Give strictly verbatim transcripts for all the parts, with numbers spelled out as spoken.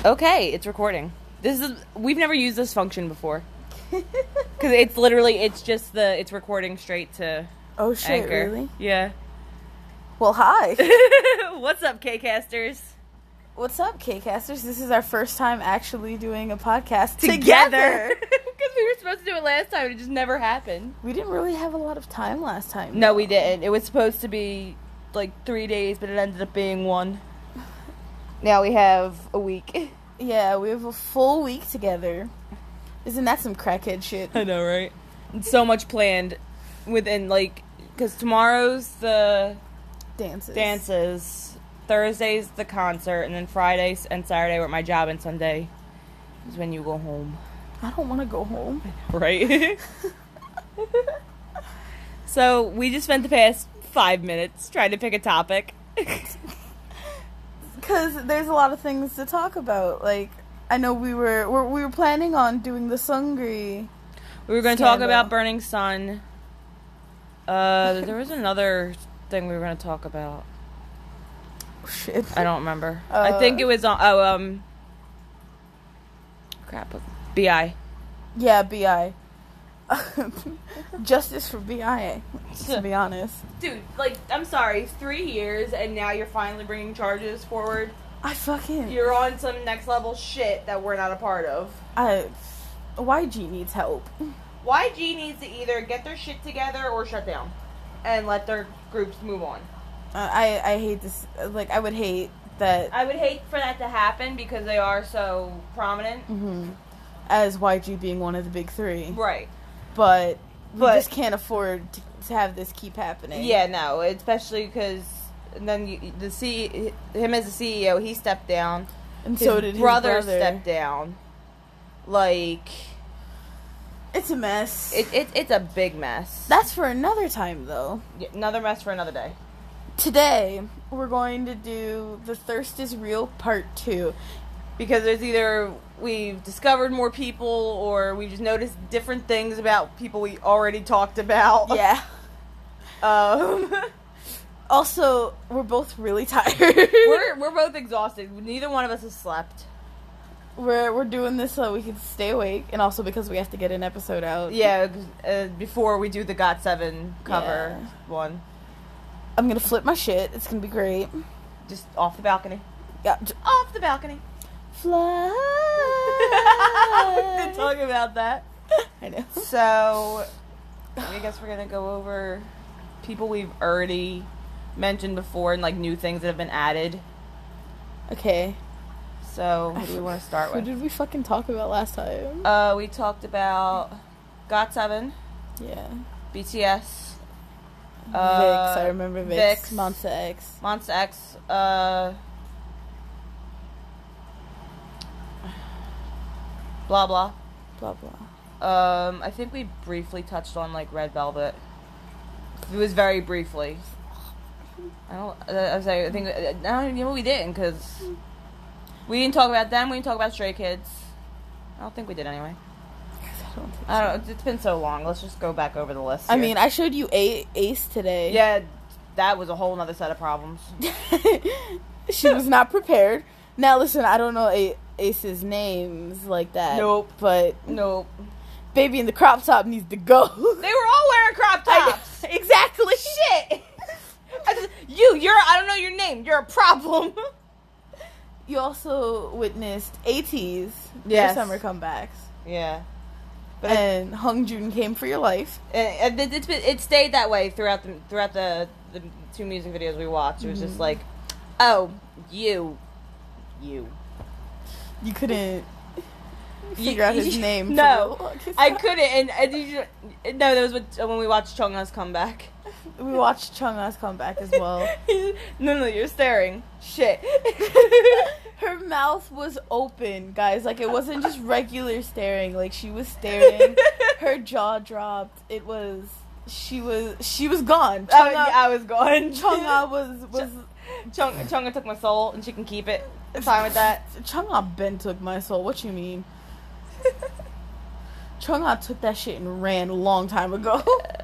Okay, it's recording. This is we've never used this function before. Because it's literally, it's just the, it's recording straight to Oh shit, Anchor. really? Yeah. Well, hi. What's up, K-Casters? What's up, K-Casters? This is our first time actually doing a podcast Together. together. Because we were supposed to do it last time, and it just never happened. We didn't really have a lot of time last time. No, though. we didn't. It was supposed to be like three days, but it ended up being one. Now we have a week. Yeah, we have a full week together. Isn't that some crackhead shit? I know, right? And so much planned within, like, because tomorrow's the Dances. dances, Thursday's the concert, and then Friday and Saturday were at my job, and Sunday is when you go home. I don't want to go home. Right? So, we just spent the past five minutes trying to pick a topic. Because there's a lot of things to talk about. Like, I know we were we're, we were planning on doing the Sungri. We were going to talk Scandal. about Burning Sun. Uh, there was another thing we were going to talk about. Shit. I don't remember. Uh, I think it was on, oh, um, crap, B I. Yeah, B I. Justice for B I, to be honest. Dude, like, I'm sorry, three years, and now you're finally bringing charges forward. I fucking... You're on some next level shit that we're not a part of. I... Y G needs help. Y G needs to either get their shit together or shut down. And let their groups move on. Uh, I, I hate this. Like, I would hate that... I would hate for that to happen because they are so prominent. hmm As Y G being one of the big three. Right. But we But- just can't afford to, to have this keep happening. Yeah, no, especially because then you, the C, him as the C E O, he stepped down. And His so did his brother, brother. stepped down. Like, It's a mess. it, it it's a big mess. That's for another time, though. Yeah, another mess for another day. Today, we're going to do The Thirst is Real Part two. Because there's either we've discovered more people or we just noticed different things about people we already talked about. Yeah. Um, Also, we're both really tired. we're we're both exhausted. Neither one of us has slept. We're we're doing this so we can stay awake, and also because we have to get an episode out. Yeah, uh, before we do the Got Seven cover Yeah. one, I'm gonna flip my shit. It's gonna be great. just off the balcony. Yeah. j- Off the balcony. Fly. to talk about that. I know. So, I guess we're gonna go over people we've already mentioned before and like new things that have been added. Okay. So, who do we want to start Who with? did we fucking talk about last time? Uh, we talked about Got Seven, yeah. B T S, Vix. uh, I remember Vix. Vix. Monsta X. Monsta X, uh, blah blah. Blah blah. Um, I think we briefly touched on like Red Velvet. It was very briefly. I don't. Uh, I was like, I think. Uh, no, you know we didn't because we didn't talk about them. We didn't talk about Stray Kids. I don't think we did anyway. I don't think I so. don't. It's been so long. Let's just go back over the list. I here. mean, I showed you A- Ace today. yeah, that was a whole nother set of problems. She was not prepared. Now listen, I don't know A- Ace's names like that. Nope. But Nope. baby in the crop top needs to go. They were all wearing crop I- tops. exactly. Shit. I just, you, you're. I don't know your name. You're a problem. You also witnessed ATEEZ, Yes. their summer comebacks. Yeah. But it, And Hung Jun came for your life. and it, it's been, it stayed that way throughout the throughout the, the two music videos we watched. It was just like, oh, you, you. You couldn't You- figure out his name. for No, the longest I time. couldn't. And, and you, should- no, that was what, when we watched Chungha's comeback. We watched Chungha's comeback as well. no, no, you're staring. Shit. Her mouth was open, guys. Like, it wasn't just regular staring. Like, she was staring. Her jaw dropped. It was... She was... She was gone. I, Chungha, I was gone. Chungha was... was Chung, Chungha took my soul, and she can keep it. I'm fine with that. Chungha Ben took my soul. What you mean? Chungha took that shit and ran a long time ago.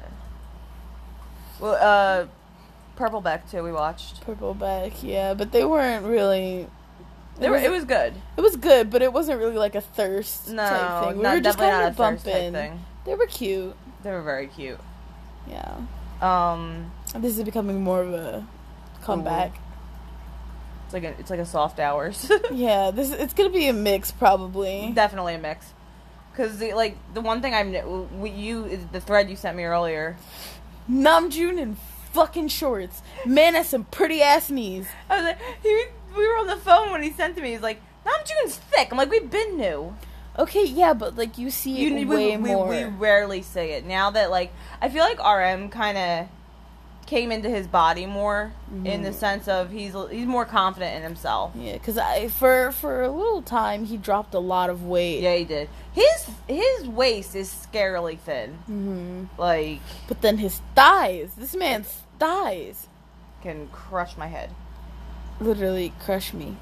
Well, uh, Purple Beck too. We watched. Purple back, yeah. But they weren't really... They were, it was good. It was good, but it wasn't really like a thirst No, type thing. We not, were just definitely kind not of a thirst type bumping. thing. They were cute. They were very cute. Yeah. Um, This is becoming more of a comeback. it's like a, it's like a soft hours. Yeah, this it's gonna be a mix probably. Definitely a mix. Cause the, like the one thing I'm we, you is the thread you sent me earlier. Namjoon in fucking shorts. Man has some pretty ass knees. I was like, he, we were on the phone when he sent to me. He's like, Namjoon's thick. I'm like, we've been new. Okay, yeah, but like you see it You, way we, more. We, we rarely say it now that like I feel like R M kind of came into his body more mm-hmm. in the sense of he's he's more confident in himself. Yeah, because I for for a little time he dropped a lot of weight. Yeah, he did. His his waist is scarily thin. Mm-hmm. Like, but then his thighs. This man's thighs can crush my head. Literally crush me.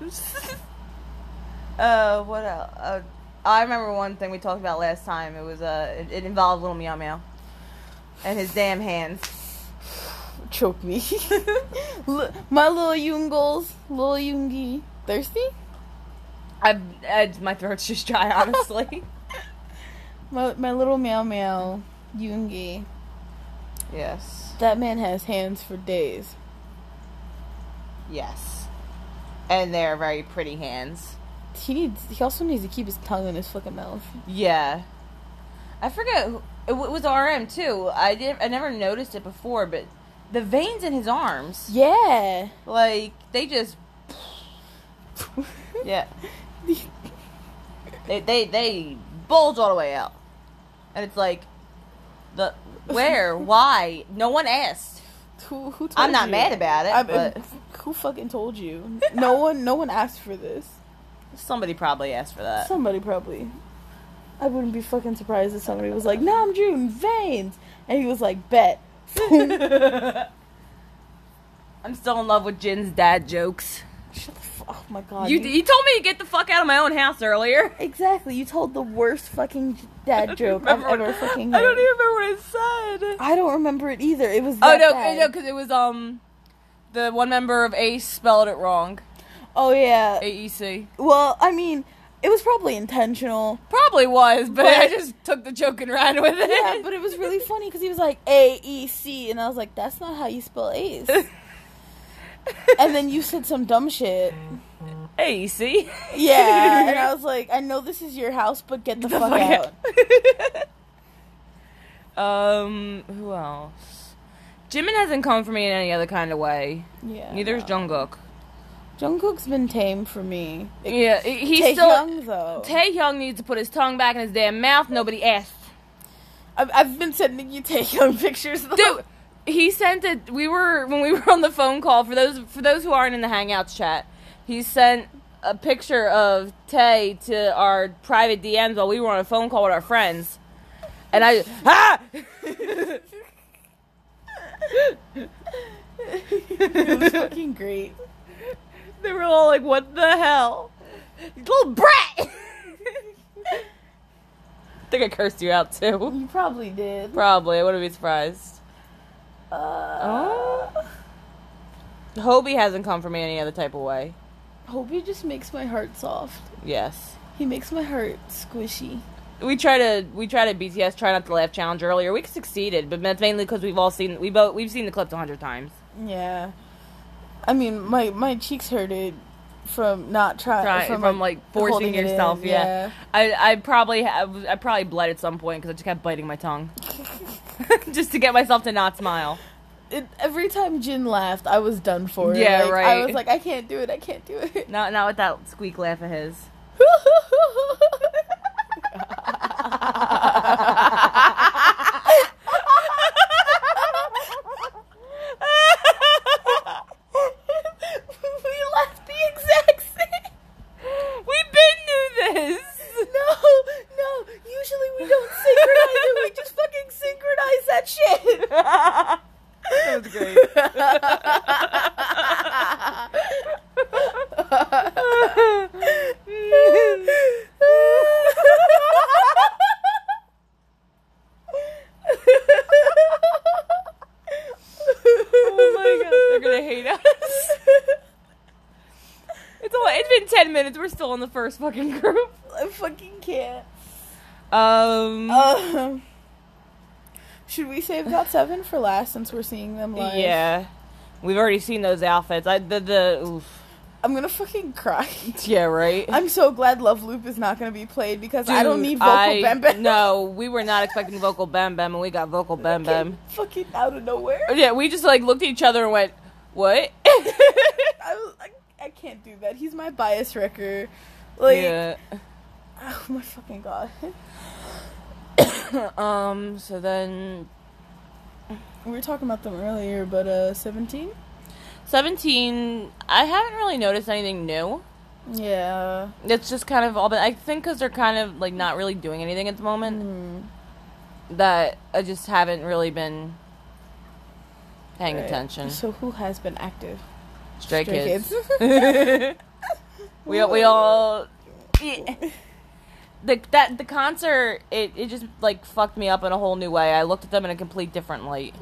uh, what else? Uh, I remember one thing we talked about last time. It was uh, it, it involved little Meow Meow and his damn hands. Choke me. My little Yoongles, little Yoongi, thirsty? I, I my throat's just dry, honestly. my my little Meow Meow, Yoongi. Yes. That man has hands for days. Yes. And they're very pretty hands. He needs. He also needs to keep his tongue in his fucking mouth. Yeah. I forget. Who, it, it was R M too. I didn't. I never noticed it before, but the veins in his arms. Yeah. Like they just. Yeah. they they they bulge all the way out, and it's like, the where why no one asked. Who who told I'm not you? mad about it. I, but who fucking told you? No one. No one asked for this. Somebody probably asked for that. Somebody probably. I wouldn't be fucking surprised if somebody was like, Namjoon, veins! And he was like, bet. I'm still in love with Jin's dad jokes. Shut the fuck. Oh my god. You, you, you told me to get the fuck out of my own house earlier. Exactly. You told the worst fucking dad joke I've ever what, fucking heard. I don't even remember what I said. I don't remember it either. It was Oh, that no, bad. no, because it was, um, the one member of Ace spelled it wrong. Oh, yeah. A E C. Well, I mean, it was probably intentional. Probably was, but, but I just took the joke and ran with it. Yeah, but it was really funny because he was like, A E C, and I was like, that's not how you spell Ace. And then you said some dumb shit. A E C. Yeah, and I was like, I know this is your house, but get the, the fuck, fuck out. um, who else? Jimin hasn't come for me in any other kind of way. Yeah. Neither is no. Jungkook. Jungkook's been tame for me. Yeah, he's Tae still. Young, though. Taehyung needs to put his tongue back in his damn mouth. Nobody asked. I've, I've been sending you Taehyung pictures, though. Dude, he sent it. We were when we were on the phone call for those for those who aren't in the Hangouts chat. He sent a picture of Tay to our private D Ms while we were on a phone call with our friends, and I ah. It was fucking great. They were all like, "What the hell, you little brat!" I think I cursed you out too. You probably did. Probably, I wouldn't be surprised. Uh, oh. Hobie hasn't come for me any other type of way. Hobie just makes my heart soft. Yes. He makes my heart squishy. We try to we tried a B T S try not to laugh challenge earlier. We succeeded, but that's mainly because we've all seen we both we've seen the clips a hundred times. Yeah. I mean, my, my cheeks hurted from not trying Try, from, from like, like forcing yourself. in, Yeah. yeah. I I probably have, I probably bled at some point because I just kept biting my tongue, just to get myself to not smile. It, every time Jin laughed, I was done for. Yeah, like, right. I was like, I can't do it. I can't do it. Not not with that squeak laugh of his. We laughed the exact same. We've been knew this. No, no. Usually we don't synchronize it. We just fucking synchronize that shit. That was great. been ten minutes. We're still in the first fucking group. I fucking can't. Um. Uh, should we save Got Seven for last since we're seeing them live? Yeah. We've already seen those outfits. I the the. Oof. I'm gonna fucking cry. Yeah, right. I'm so glad Love Loop is not gonna be played because Dude, I don't need vocal I, Bem Bem. No, we were not expecting vocal Bem Bem, and we got vocal Bem Bem. Fucking out of nowhere. Yeah, we just like looked at each other and went, "What?" I, was, I, I can't do that. He's my bias wrecker. Like, yeah. Oh my fucking god. um. So then, We were talking about them earlier, but uh, seventeen. seventeen. I haven't really noticed anything new. Yeah. It's just kind of all, but I think because they're kind of like not really doing anything at the moment, Mm. that I just haven't really been paying Right. attention. So who has been active? Stray, Stray Kids. Kids. we all, we all. Yeah. The that the concert it, it just like fucked me up in a whole new way. I looked at them in a complete different light.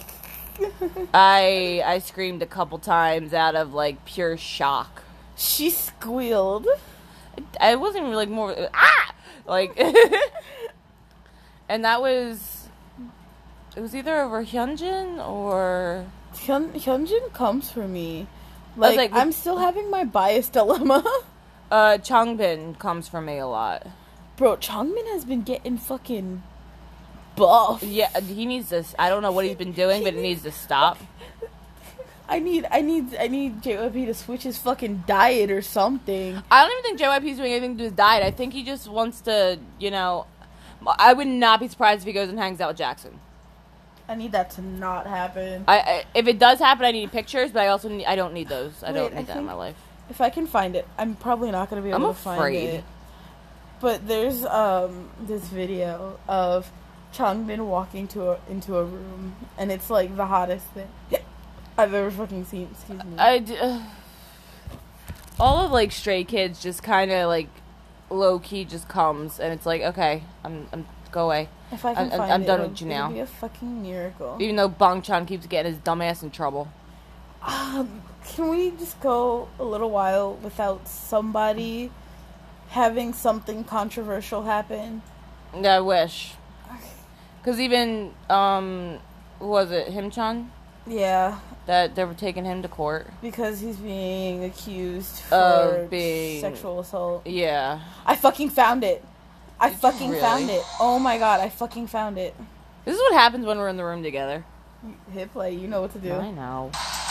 I I screamed a couple times out of like pure shock. She squealed. I wasn't really like more ah like, and that was it was either over Hyunjin or Hyun Hyunjin comes for me. Like, like, I'm still having my bias dilemma. uh Changbin comes for me a lot. Bro, Changmin has been getting fucking buff. Yeah, he needs to. I don't know what he's been doing, but it needs to stop. I need, I need, I need J Y P to switch his fucking diet or something. I don't even think J Y P's doing anything to his diet. I think he just wants to, you know. I would not be surprised if he goes and hangs out with Jackson. I need that to not happen. I, I if it does happen, I need pictures, but I also need, I don't need those. I Wait, don't need I that in think- my life. If I can find it, I'm probably not gonna be able I'm to find afraid. it. But there's um this video of Changbin walking to a, into a room, and it's like the hottest thing I've ever fucking seen. Excuse me. I d- uh, all of like Stray Kids just kind of like low key just comes, and it's like okay, I'm I'm go away. if I can I'm- find I'm it, done it'll- with you it'll now. be a fucking miracle. Even though Bang Chan keeps getting his dumb ass in trouble. Um, can we just go a little while without somebody having something controversial happen? I wish. Because even, um, who was it, Him Chan? Yeah, That they were taking him to court. because he's being accused for Of being- sexual assault. Yeah. I fucking found it. I Did you fucking really? found it. Oh my god, I fucking found it. This is what happens when we're in the room together. Hit play, you know what to do. I know.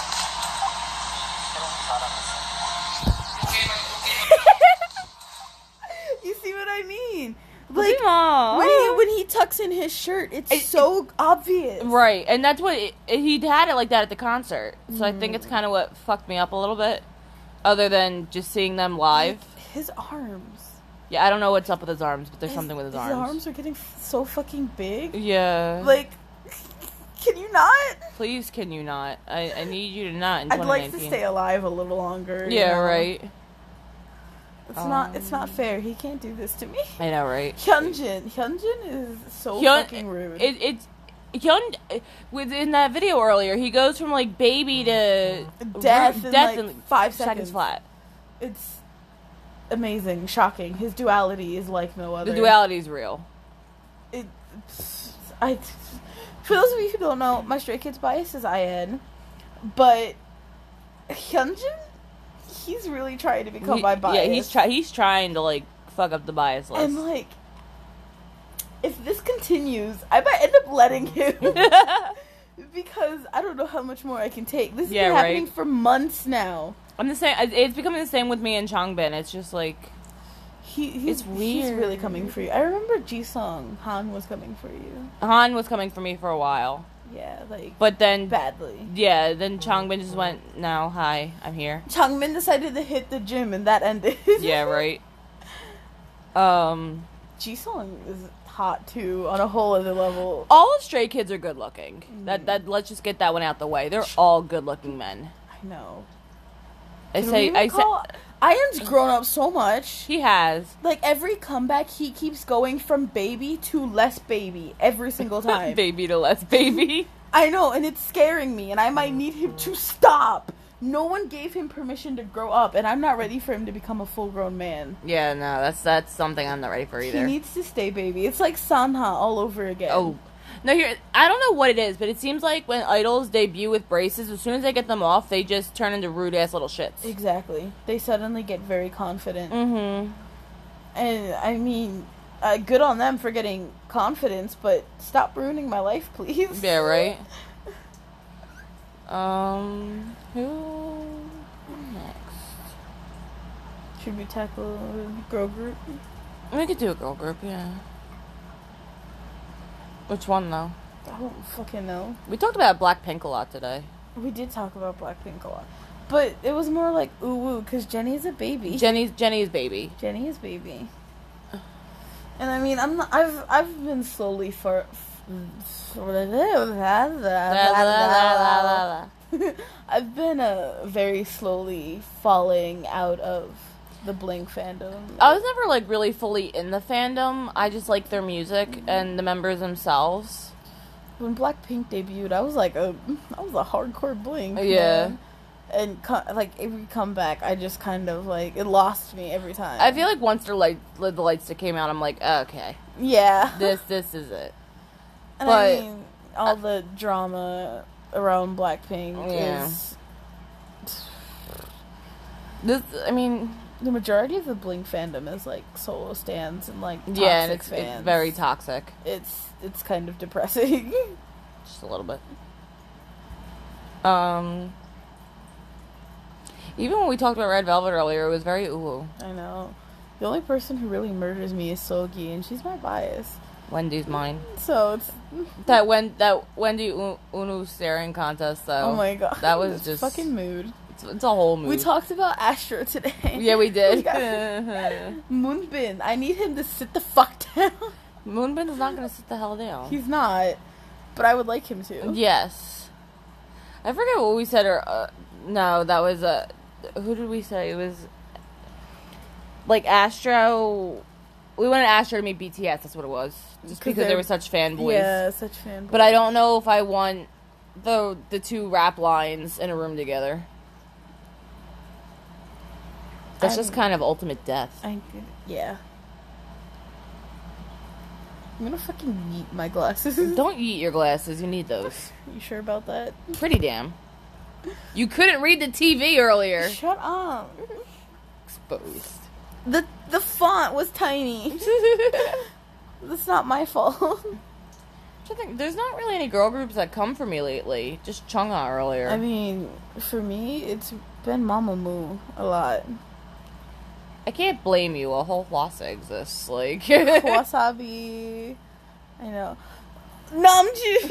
You see what I mean? Like, Like when he when he tucks in his shirt, it's It- so obvious. Right, and that's what it, it, he had it like that at the concert. So I think Mm. it's kind of what fucked me up a little bit. Other than just seeing them live. His arms. Yeah, I don't know what's up with his arms, but there's His- something with his His arms. arms are getting f- so fucking big. Yeah. Like, can you not? Please, can you not? I, I need you to not in I'd like to twenty nineteen. stay alive a little longer. you Yeah, know? right. It's not. It's not Um, fair. He can't do this to me. I know, right? Hyunjin. Hyunjin is so Hyun- fucking rude. It, it's Hyun within that video earlier. He goes from like baby to Death ru- in, death like, in five seconds seconds. flat. It's amazing, shocking. His duality is like no other. The duality is real. It, I, for those of you who don't know, my Stray Kids bias is I N, but Hyunjin, he's really trying to become He- my bias. Yeah, he's try he's trying to like fuck up the bias list. And like, if this continues, I might end up letting him because I don't know how much more I can take. This has Yeah, been happening right. for months now. I'm the same. It's becoming the same with me and Changbin. It's just like He, he's, It's He's weird. really coming for you. I remember Jisung Han was coming for you. Han was coming for me for a while, Yeah, like but then badly. yeah, then Changbin just went, "No, hi, I'm here." Changmin decided to hit the gym, and that ended. Yeah, right. Um, Jisung is hot too on a whole other level. all of Stray Kids are good looking. Mm. That that let's just get that one out the way. They're all good looking men. I know. I Can say, we I say, recall- Iron's grown up so much. he has Like every comeback, he keeps going from baby to less baby every single time. baby to less baby. I know, and it's scaring me, and I might need him to stop No one gave him permission to grow up, and I'm not ready for him to become a full-grown man. Yeah, no, that's that's something I'm not ready for either. He needs to stay baby. It's like Sanha all over again. Oh. No, here, I don't know what it is, but it seems like when idols debut with braces, as soon as they get them off, they just turn into rude-ass little shits. Exactly. They suddenly get very confident. Mm-hmm. And, I mean, uh, good on them for getting confidence, but stop ruining my life, please. Yeah, right? Um, who next? Should we tackle a girl group? We could do a girl group, yeah. Which one, though? I don't fucking know. We talked about Blackpink a lot today. We did talk about Blackpink a lot. But it was more like ooh woo, because Jennie's a baby. Jennie's Jennie's baby. Jennie is baby. And I mean, I'm not, I've I've been slowly for. I've been uh, very slowly falling out of the Blink fandom. I was never like really fully in the fandom. I just like their music and the members themselves. When Blackpink debuted, I was like a I was a hardcore Blink. Yeah. Man. And co- like every comeback, I just kind of like it lost me every time. I feel like once their light the light stick came out, I'm like, okay, yeah, this this is it. And but I mean, all the drama around Blackpink yeah. is this. I mean, the majority of the Blink fandom is like solo stands and like toxic yeah, and it's, fans. it's very toxic. It's it's kind of depressing. Just a little bit. Um. Even when we talked about Red Velvet earlier, it was very ooh. I know. The only person who really murders me is Sogi, and she's my bias. Wendy's mine. So it's that Wen that Wendy U- Unu staring contest though. Oh my god, that was it's just fucking mood. It's, it's a whole mood. We talked about Astro today. Yeah, we did. Moonbin, I need him to sit the fuck down. Moonbin is not gonna sit the hell down. He's not, but I would like him to. Yes. I forget what we said. Or uh, no, that was a. Uh, who did we say? It was like Astro. We wanted Astro to meet B T S. That's what it was. Just because they were such fanboys. Yeah, such fanboys. But I don't know if I want the the two rap lines in a room together. That's I'm, just kind of ultimate death. I yeah. I'm gonna fucking yeet my glasses. Don't yeet your glasses. You need those. You sure about that? Pretty damn. You couldn't read the T V earlier. Shut up. Exposed. The the font was tiny. That's not my fault. I think there's not really any girl groups that come for me lately. Just Chungha earlier. I mean, for me, it's been Mamamoo a lot. I can't blame you. A whole Hwasa exists. Like Wasabi. I know. Namjoon.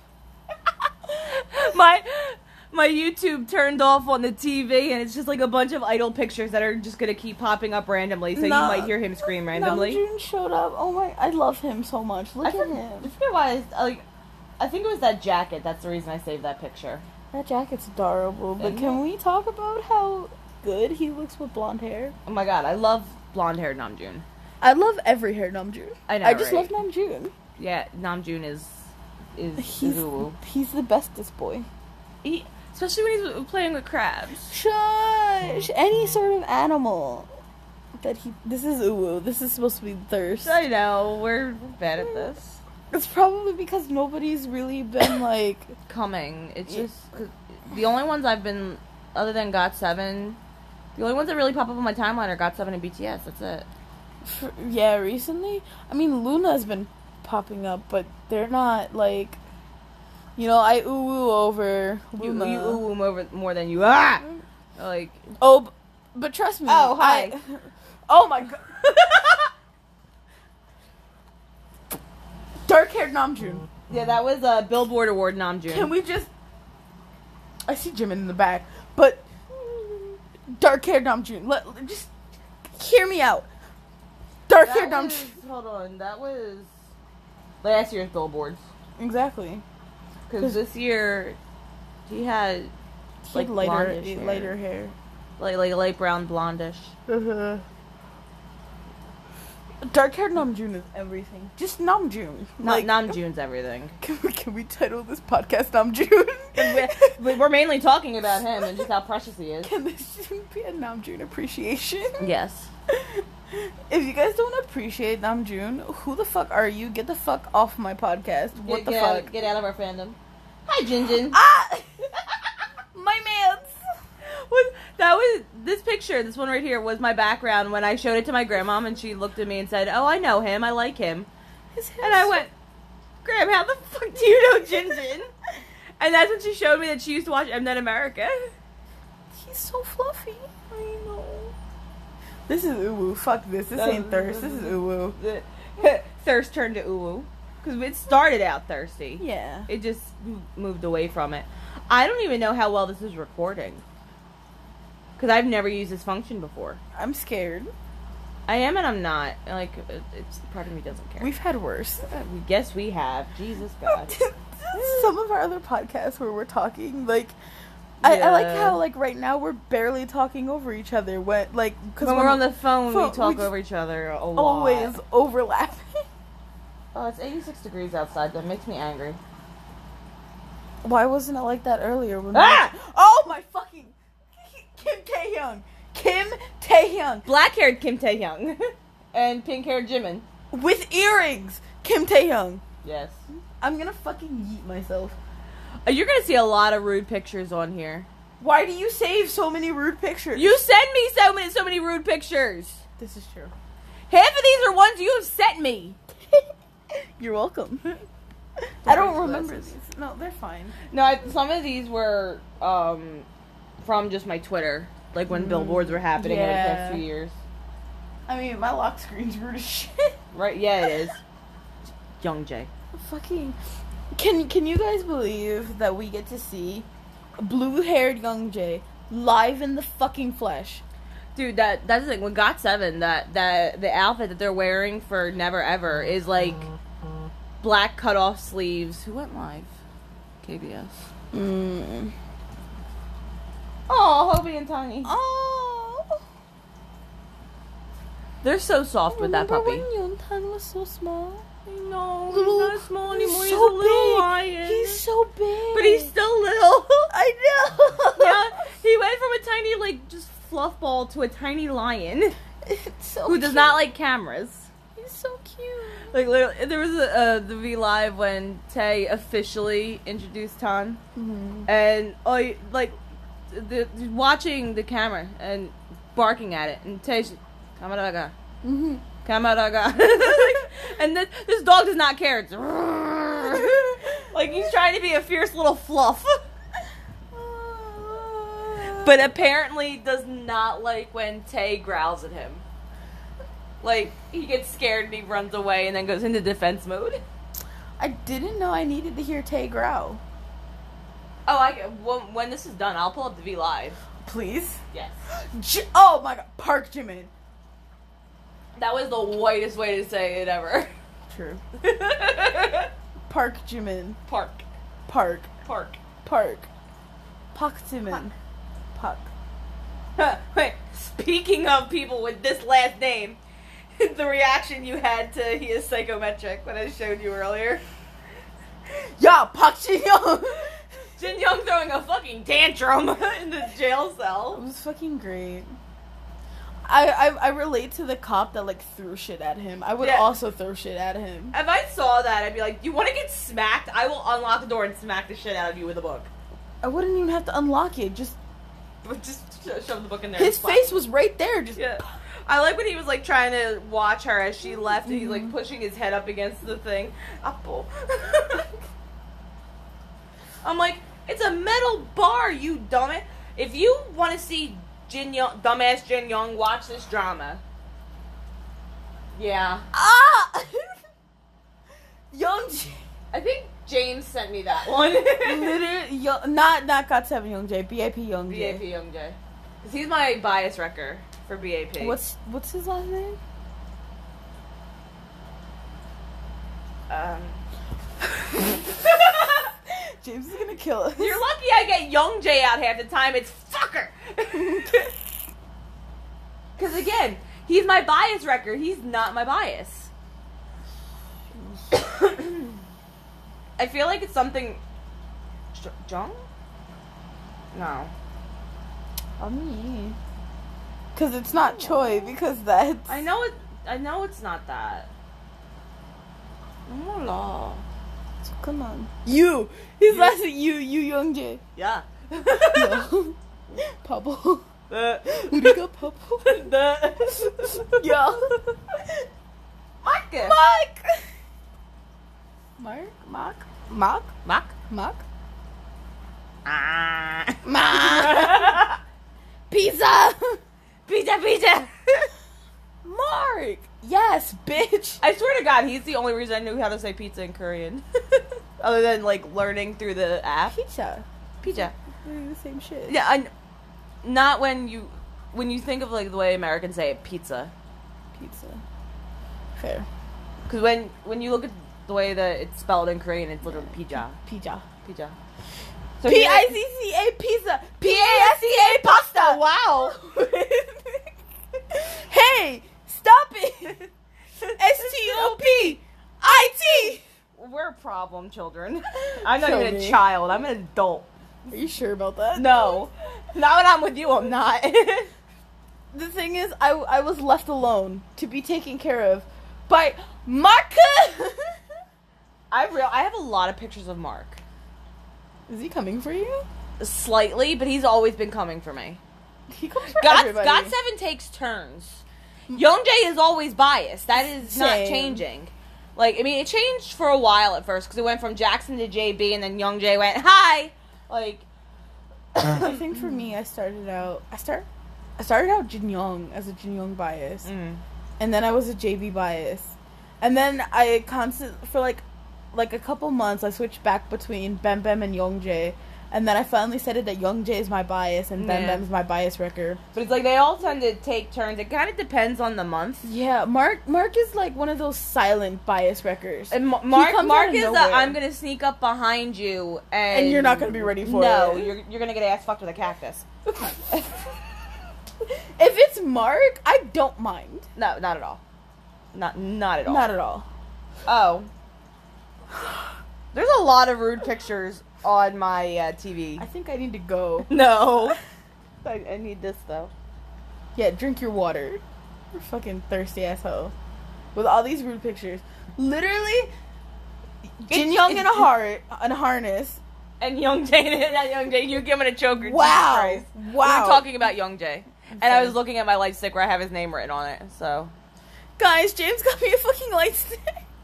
my my YouTube turned off on the T V, and it's just like a bunch of idol pictures that are just gonna keep popping up randomly. So no, you might hear him scream randomly. Namjoon showed up. Oh my! I love him so much. Look I at forget, him. I forget why. I, like, I think it was that jacket. That's the reason I saved that picture. That jacket's adorable. But Isn't can it? we talk about how good he looks with blonde hair? Oh my god, I love blonde-haired Namjoon. I love every hair Namjoon. I know. I just right? love Namjoon. Yeah, Namjoon is is He's Zulu. he's the bestest boy. He, especially when he's playing with crabs. Shush! Any sort of animal that he. This is uwu. This is supposed to be thirst. I know we're bad at this. It's probably because nobody's really been like Coming. It's just 'cause the only ones I've been, other than got seven, the only ones that really pop up on my timeline are got seven and B T S. That's it. For, yeah, recently. I mean, Luna's been popping up, but they're not like. You know, I ooh over You, Luna. you ooh ooh over more than you ah. Like Oh, b- but trust me. Oh, hi. I, oh my god. Dark-haired Namjoon. yeah, that was a Billboard Award Namjoon. Can we just? I see Jimin in the back, but dark-haired Namjoon. Let just hear me out. Dark-haired That was- Namjoon. Hold on, that was last year's Billboards. Exactly. Because this year he had He like had lighter, blondish hair. lighter hair. like like light brown blondish. Uh-huh. Dark-haired Namjoon is everything. Just Namjoon. Like, Namjoon's everything. Can we, can we title this podcast Namjoon? we're, we're mainly talking about him and just how precious he is. Can this be a Namjoon appreciation? Yes. If you guys don't appreciate Namjoon, who the fuck are you? Get the fuck off my podcast. What get, the get fuck? Out, get out of our fandom. Hi, Jinjin. Ah! My man's. Was, that was this picture, this one right here, was my background when I showed it to my grandma, and she looked at me and said, "Oh, I know him. I like him." And I went, "Graham, how the fuck do you know Jinjin?" And that's when she showed me that she used to watch Mnet America. He's so fluffy. I know. This is uwu. Fuck this. This ain't thirst. This is uwu. Thirst turned to uwu. Because it started out thirsty. Yeah. It just moved away from it. I don't even know how well this is recording. Because I've never used this function before. I'm scared. I am and I'm not. Like, it's part of me doesn't care. We've had worse. We guess we have. Jesus God. Some of our other podcasts where we're talking, like, I, yeah. I like how, like, right now we're barely talking over each other. When, like, because when, when we're on the phone, phone we talk we over each other a lot. Always overlapping. Oh, it's eighty-six degrees outside. That makes me angry. Why wasn't it like that earlier? When ah! we... Oh my fucking Kim Taehyung. Kim Taehyung. Black-haired Kim Taehyung. And pink-haired Jimin. With earrings. Kim Taehyung. Yes. I'm gonna fucking yeet myself. You're gonna see a lot of rude pictures on here. Why do you save so many rude pictures? You send me so many, so many rude pictures. This is true. Half of these are ones you have sent me. You're welcome. I don't remember these. No, they're fine. No, I, some of these were um, from just my Twitter, like when mm, billboards were happening yeah. in the past few years. I mean, my lock screen's rude as shit. Right? Yeah, it is. Young Jay. Fucking. Can Can you guys believe that we get to see blue-haired Young Jay live in the fucking flesh? Dude, that that's the thing. When got seven, that that the outfit that they're wearing for Never Ever is like black cut-off sleeves. Who went live? K B S. Mm. Oh, Hobie and Tiny. Oh. They're so soft with that puppy. Remember when Yuntan was so small? I know. Little, he's not small anymore. He's, he's so a little big. lion. He's so big. But he's still little. I know. Yeah, he went from a tiny, like, just fluff ball to a tiny lion. It's so who cute. does not like cameras. He's so cute. Like, literally, there was a, uh, the V Live when Tay officially introduced Tan. Mm-hmm. And, I, like, the, the, watching the camera and barking at it. And Tay's, Kamaraga. Mm-hmm. Kamaraga. And this, this dog does not care. It's like he's trying to be a fierce little fluff. But apparently does not like when Tay growls at him. Like, he gets scared and he runs away and then goes into defense mode. I didn't know I needed to hear Tay growl. Oh, I when, when this is done, I'll pull up the V Live. Please? Yes. J- oh my god, Park Jimin. That was the whitest way to say it ever. True. Park Jimin. Park. Park. Park. Park. Park Jimin. Park. Wait, speaking of people with this last name, the reaction you had to he is psychometric when I showed you earlier. Yeah, Park Jin Young. Jin Young throwing a fucking tantrum in the jail cell. It was fucking great. I, I I relate to the cop that, like, threw shit at him. I would yeah. also throw shit at him. If I saw that, I'd be like, you want to get smacked? I will unlock the door and smack the shit out of you with a book. I wouldn't even have to unlock it. Just... Just shove the book in there. His face was right there. Just yeah. I like when he was, like, trying to watch her as she left, and he's, like, pushing his head up against the thing. Apple. I'm like, it's a metal bar, you dumbass. If you want to see Jin Young, dumbass Jin Young, watch this drama. Yeah. Ah! Young J- I think James sent me that one. Literally, young, not, not got seven Young J, B A P Young J. B A P Young J. Because he's my bias wrecker for B A P. What's, what's his last name? Um... James is gonna kill us. You're lucky I get Young J out half the time. It's fucker. Because again, He's my bias wrecker. He's not my bias. I feel like it's something. Jung? No. Oh me. Cause it's not Choi. Because that's. I know it. I know it's not that. Oh la. So come on. You. His last name you. You Youngjae. Yeah. No. Pablo. The. 우리가 Pablo. The. Yeah. Mark. Mark. Mark. Mark. Mark. Mark. Mark. Ah. Mark. Pizza. Pizza, pizza. Mark. Yes, bitch. I swear to God, he's the only reason I knew how to say pizza in Korean. Other than, like, learning through the app. Pizza. Pizza. They're the same shit. Yeah, I, not when you, when you think of, like, the way Americans say it, pizza. Pizza. Fair. Because when, when you look at the way that it's spelled in Korean, it's literally pizza. Pizza. Pizza. So P I C C A pizza. P A S C A pasta. Wow. Hey, stop it. S T O P I T. We're problem children. I'm not Show even a me. child. I'm an adult. Are you sure about that? No. Not when I'm with you, I'm not. The thing is, I, I was left alone to be taken care of by Mark. I real I have a lot of pictures of Mark. Is he coming for you? Slightly, but he's always been coming for me. He comes for God, everybody. God Seven takes turns. Youngjae is always biased. That is not Same. changing. Like, I mean, it changed for a while at first because it went from Jackson to J B, and then Youngjae went hi. Like, I think for me, I started out. I start. I started out Jin Young as a Jin Young bias, mm. and then I was a J B bias, and then I constant for like, like a couple months I switched back between Bem Bem and Youngjae, and then I finally said it that Youngjae is my bias and Bem Yeah. Bem is my bias wrecker. But it's like they all tend to take turns. It kind of depends on the month. Yeah, Mark. Mark is like one of those silent bias wreckers, And Ma- Mark, comes Mark out of is nowhere. that I'm gonna sneak up behind you and and you're not gonna be ready for no, it. you're you're gonna get ass fucked with a cactus. If it's Mark, I don't mind. No, not at all. Not not at all. Not at all. Oh. There's a lot of rude pictures on my uh, T V. I think I need to go. No. I, I need this, though. Yeah, drink your water. You're a fucking thirsty asshole. With all these rude pictures. Literally, Jin Young in a heart, in a harness. And Youngjae, not Youngjae, you give him a choker. Wow. Jesus Christ. Wow. We were talking about Youngjae. And I Okay. was looking at my light stick where I have his name written on it, so. Guys, James got me a fucking light stick.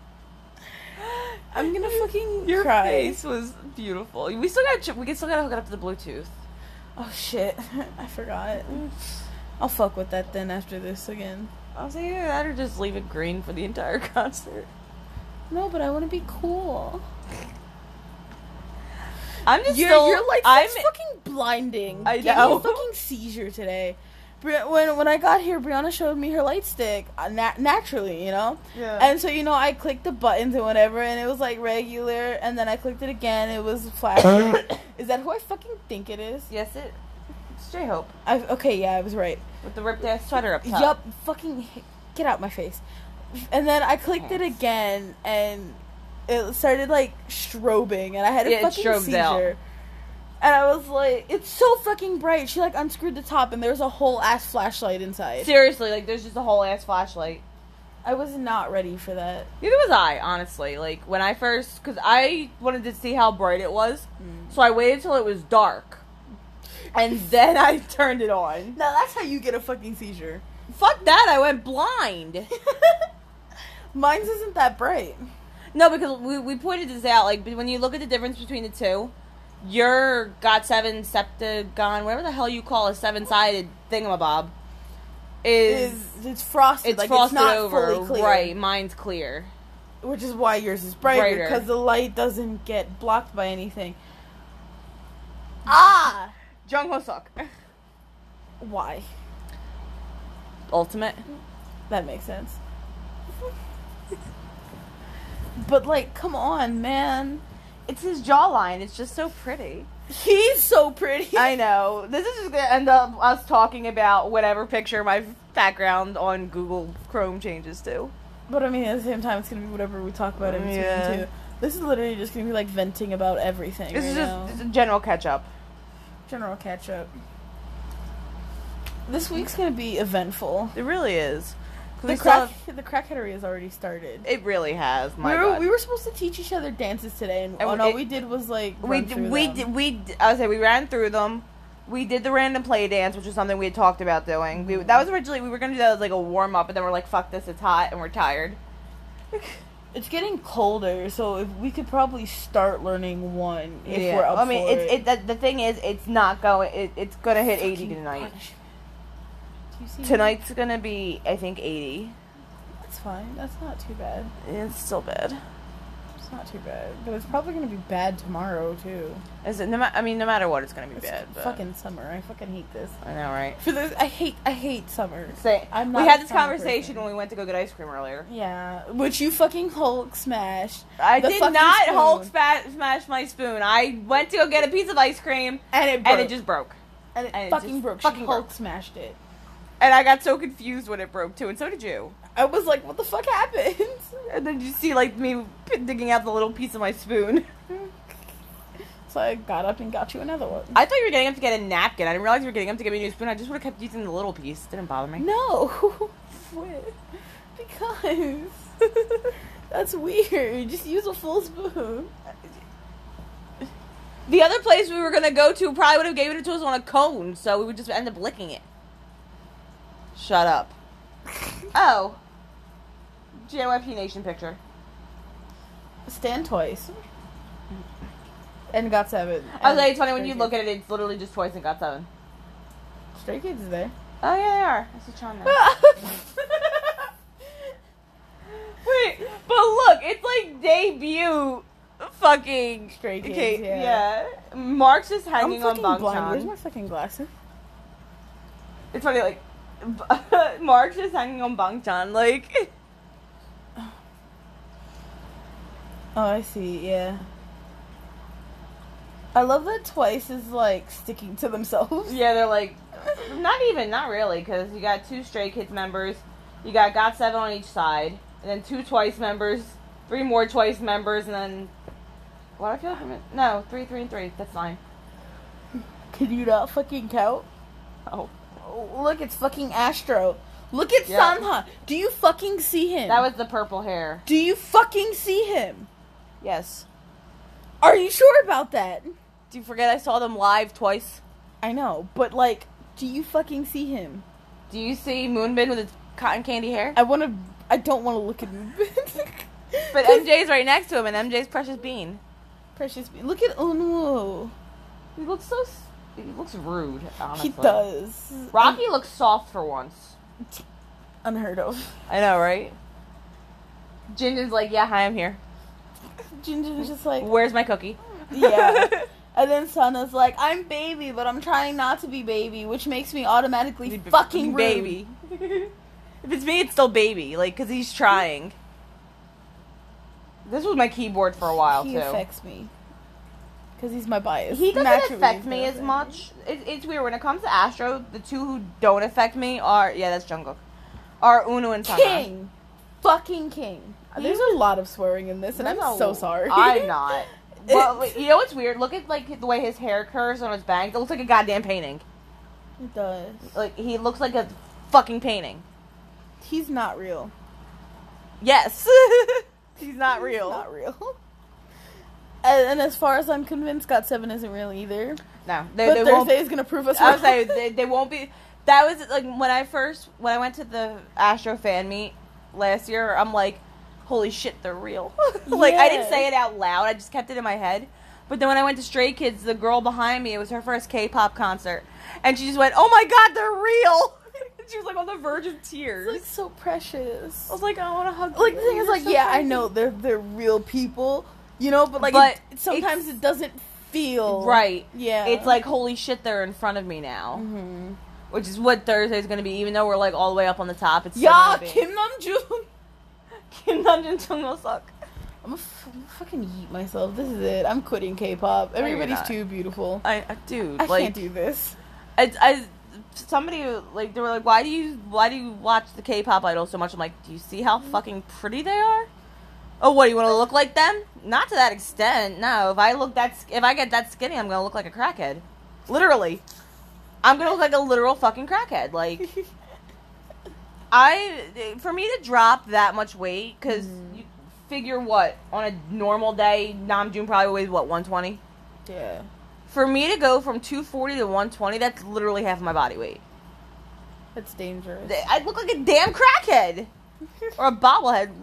I'm gonna fucking Your cry. face was beautiful. We still gotta, ch- we can still gotta hook it up to the Bluetooth. Oh shit, I forgot. I'll fuck with that then after this again. I was like, either that or just leave it green for the entire concert. No, but I want to be cool. I'm just Your, still, your light I'm, stick's fucking blinding. I Gave me know. a fucking seizure today. Bri- When when I got here, Brianna showed me her light stick uh, na- naturally, you know. Yeah. And so you know, I clicked the buttons and whatever, and it was like regular, and then I clicked it again, it was flashing. Is that who I fucking think it is? Yes, it, it's J-Hope. I okay, yeah, I was right. With the ripped ass sweater up top. Yup, fucking get out my face. And then I clicked it Yes. again, and it started like strobing, and I had a Yeah, it fucking strobes seizure. out. And I was like, it's so fucking bright. She like unscrewed the top, and there was a whole ass flashlight inside. Seriously, like, there's just a whole ass flashlight. I was not ready for that. Neither was I, honestly. Like, when I first, because I wanted to see how bright it was, Mm. so I waited till it was dark. And then I turned it on. Now that's how you get a fucking seizure. Fuck that, I went blind. Mine's isn't that bright. No, because we, we pointed this out, like, when you look at the difference between the two, your got seven septagon, whatever the hell you call a seven-sided thingamabob, is, Is it's frosted? it's like frosted it's not over. fully clear. Right, mine's clear. Which is why yours is brighter, Brighter. because the light doesn't get blocked by anything. Ah! Jung Ho Suk. Why? Ultimate. That makes sense. But, like, come on, man. It's his jawline. It's just so pretty. He's so pretty. I know. This is just gonna end up us talking about whatever picture my background on Google Chrome changes too. But I mean, at the same time, it's gonna be whatever we talk about in between Yeah. too. This is literally just gonna be like venting about everything. This right is now. just it's a general catch up. General catch up. This week's gonna be eventful. It really is. The We crack, still the crackheadery has already started. It really has. My we were God. we were supposed to teach each other dances today, and, And and we- all it- we did was like we run d- through we them. d- we d- I would say we ran through them. We did the random play dance, which is something we had talked about doing. We, that was originally we were gonna do that as like a warm up, but then we're like, fuck this, it's hot and we're tired. It's getting colder, so if we could probably start learning one if Yeah. we're up I mean, for it's it. The, the thing is, it's not going. It, it's gonna hit eighty Fucking tonight. punishment. Do you see Tonight's gonna be, I think, eighty. That's fine. That's not too bad. It's still bad. It's not too bad, but it's probably gonna be bad tomorrow too. Is it? No ma- I mean, no matter what, it's gonna be It's bad. But fucking summer. I fucking hate this. I know, right? For this, I hate. I hate summer. Say, I'm we not had a this summer conversation person. when we went to go get ice cream earlier. Yeah, which you fucking Hulk smashed. I The did fucking not spoon. Hulk spa- smash my spoon. I went to go get a piece of ice cream, And it broke. and it just broke. and it and it fucking just broke. fucking She Hulk broke. smashed it. And I got so confused when it broke too, and so did you. I was like, what the fuck happened? And then you see like me p- digging out the little piece of my spoon. So I got up and got you another one. I thought you were getting up to get a napkin. I didn't realize you were getting up to get me a new spoon. I just would have kept using the little piece. Didn't bother me. No. What? Because that's weird. Just use a full spoon. The other place we were gonna go to probably would have given it to us on a cone, so we would just end up licking it. Shut up. Oh. J Y P Nation picture. Stand twice. And got seven. I was And like, it's funny when Stray you look at it, it's literally just twice and got seven. Kids. Stray Kids is there. Oh yeah, they are. I see Sean now. Wait, but look, it's like debut fucking Stray Kids, okay, yeah. yeah. Mark's just I'm hanging on fucking blind. Where's Bangchan. my fucking glasses? It's funny, like Mark's just hanging on Bangchan, like Oh, I see. Yeah. I love that Twice is like sticking to themselves. yeah, they're like not even, not really, because you got two Stray Kids members, you got got seven on each side, and then two Twice members, three more Twice members, and then what I feel like I'm in- no three, three, and three. That's fine. Can you not fucking count? Oh. Oh, look, it's fucking Astro. Look at Yeah. Sanha. Do you fucking see him? That was the purple hair. Do you fucking see him? Yes. Are you sure about that? Do you forget I saw them live twice? I know, but like, do you fucking see him? Do you see Moonbin with his cotton candy hair? I want to. I don't want to look at him. But M J's right next to him, and M J's Precious Bean. Precious. Be- Look at Unuo. He looks so. s- He looks rude. Honestly. He does. Rocky looks soft for once. Unheard of. I know, right? Ginger's like, yeah, hi, I'm here. Ginger's just like, Where's my cookie? yeah. And then Sana's like, I'm baby, but I'm trying not to be baby, which makes me automatically fucking rude. baby. If it's me, it's still baby. Like, cause he's trying. This was my keyboard for a while He too. affects me. Because he's my bias. He doesn't Naturally, affect he's me gonna as affect much. It, it's weird when it comes to Astro. The two who don't affect me are yeah, that's Jungkook. Are Uno and Sana. King. Fucking king. There's a lot of swearing in this, and I'm No, so sorry. I'm not. Well, wait, you know what's weird? Look at like the way his hair curves on his bangs. It looks like a goddamn painting. It does. Like he looks like a fucking painting. He's not real. Yes, he's not real. He's not real. And, and as far as I'm convinced, God Seven isn't real either. No, they, But they won't. Thursday is gonna prove us I wrong. was saying they, they won't be. That was like when I first when I went to the Astro fan meet last year. I'm like, holy shit, they're real. Like I didn't Yeah. say it out loud. I just kept it in my head. But then when I went to Stray Kids, the girl behind me, it was her first K-pop concert, and she just went, "Oh my god, they're real!" She was like on the verge of tears. It's like so precious. I was like, I want to hug. Like you. the thing is, You're like, so yeah, I crazy. know they're they're real people, you know, but like, But it, sometimes it's- it doesn't feel Right. Yeah, It's like, holy shit, they're in front of me now. hmm Which is what Thursday's going to be, even though we're, like, all the way up on the top. It's still yeah, gonna be- Kim Namjoon. Kim Namjoon Jung will suck. I'm gonna f- fucking yeet myself. This is it. I'm quitting K-pop. you're Everybody's not. too beautiful. I, I dude, I like, can't do this. I, I, somebody like they were like, why do you why do you watch the K-pop idols so much? I'm like, do you see how fucking pretty they are? Oh, what, you want to look like them? Not to that extent. No, if I look that if I get that skinny, I'm gonna look like a crackhead. Literally, I'm gonna look like a literal fucking crackhead. Like, I for me to drop that much weight, because mm. you figure what on a normal day, Namjoon probably weighs what one twenty. Yeah. For me to go from two forty to one twenty, that's literally half my body weight. That's dangerous. I look like a damn crackhead. Or a bobblehead.